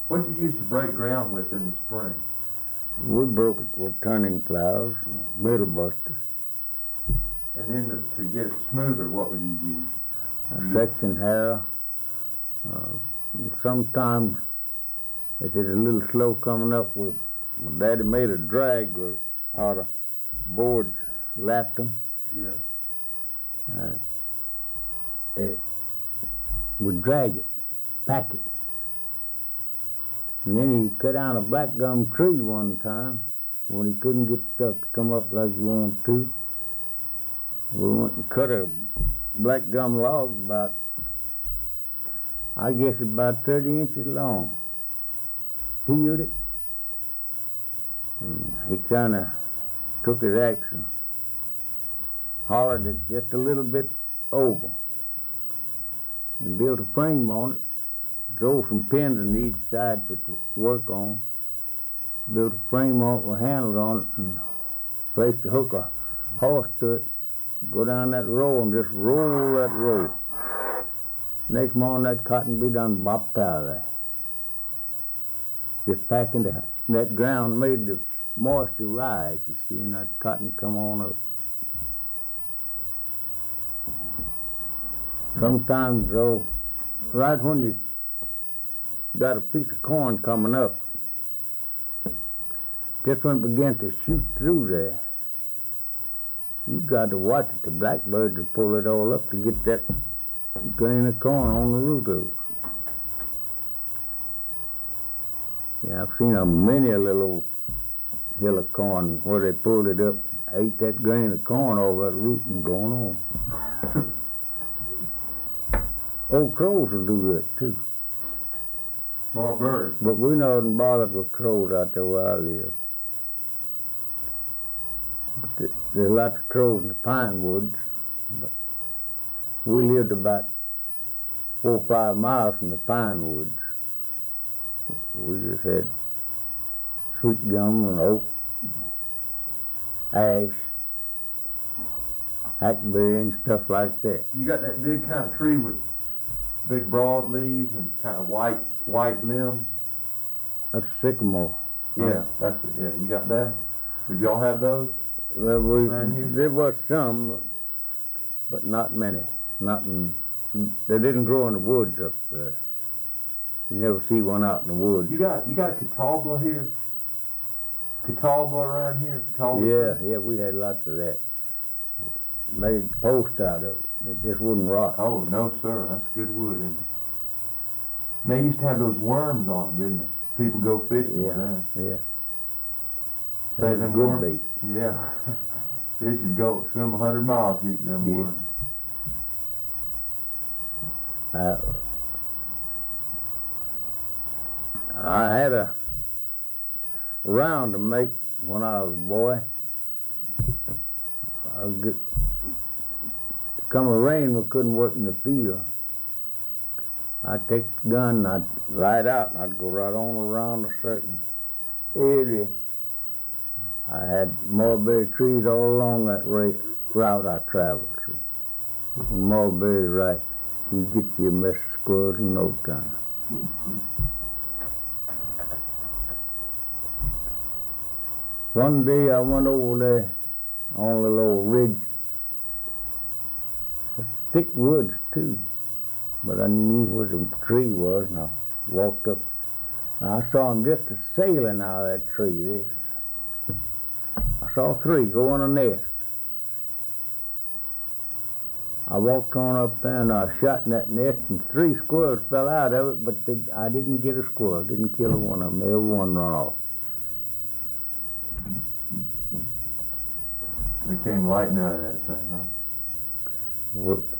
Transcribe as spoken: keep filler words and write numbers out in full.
What'd you use to break ground with in the spring? We broke it with turning plows and middle busters. And then to, to get it smoother, what would you use? A section harrow. Uh, sometimes, if it's a little slow coming up, with my daddy made a drag with out of boards, lapped them. Yeah. Uh, it would drag it, pack it. And then he cut down a black gum tree one time when he couldn't get stuff to come up like he wanted to. We went and cut a black gum log about, I guess about thirty inches long. Peeled it, and he kind of took his axe and hollered it just a little bit over and built a frame on it. Drove some pins on each side for it to work on. Built a frame on it with handles on it and placed a hook a horse to it. Go down that row and just roll that row. Next morning that cotton be done bopped out of there. Just packing the, that ground made the moisture rise, you see, and that cotton come on up. Sometimes though, right when you got a piece of corn coming up, just when it began to shoot through there, you got to watch it. The blackbirds will pull it all up to get that grain of corn on the root of it. Yeah, I've seen a many a little old hill of corn where they pulled it up, ate that grain of corn over that root and gone on. Old crows will do that too. Small birds. But we wasn't bothered with crows out there where I live. But there's lots of crows in the pine woods, but we lived about four or five miles from the pine woods. We just had sweet gum and oak, ash, hackberry and stuff like that. You got that big kind of tree with big broad leaves and kind of white white limbs? That's sycamore. Yeah, that's it. Yeah, you got that? Did y'all have those? Well, we, Around here? there was some, but not many. Not in, they didn't grow in the woods up there. You never see one out in the woods. You got you got a catawba here? Catawba around here? Catawba Yeah, tree? yeah, we had lots of that. Made post out of it. It just wouldn't rot. Oh, no, sir. That's good wood, isn't it? And they used to have those worms on them, didn't they? People go fishing with Yeah, them. yeah. Say That's a them good worms. bait. Yeah. Fish would go swim a hundred miles to eat them Yeah. worms. I, I had a round to make when I was a boy. I would get, come a rain, we couldn't work in the field. I'd take the gun and I'd light out and I'd go right on around a certain area. I had mulberry trees all along that ra- route I traveled. See. When mulberries ripe, you get you a mess of squirrels in no time. One day I went over there on a little old ridge. Thick woods too, but I knew where the tree was, and I walked up. And I saw them just a sailing out of that tree there. I saw three go in a nest. I walked on up there and I shot in that nest, and three squirrels fell out of it, but the, I didn't get a squirrel, didn't kill a one of them. Every one run off. They came lighting out of that thing, huh? Well,